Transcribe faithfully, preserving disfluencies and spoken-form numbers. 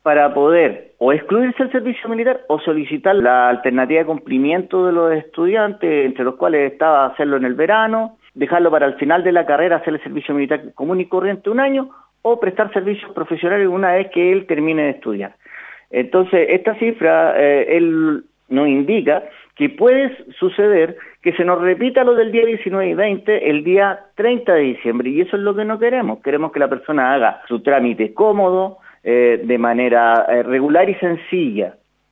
para poder o excluirse del servicio militar o solicitar la alternativa de cumplimiento de los estudiantes, entre los cuales estaba hacerlo en el verano, dejarlo para el final de la carrera, hacer el servicio militar común y corriente un año, o prestar servicios profesionales una vez que él termine de estudiar. Entonces, esta cifra, eh, él nos indica que puede suceder que se nos repita lo del día diecinueve y veinte el día treinta de diciembre, y eso es lo que no queremos. Queremos que la persona haga su trámite cómodo, eh, de manera eh, regular y sencilla,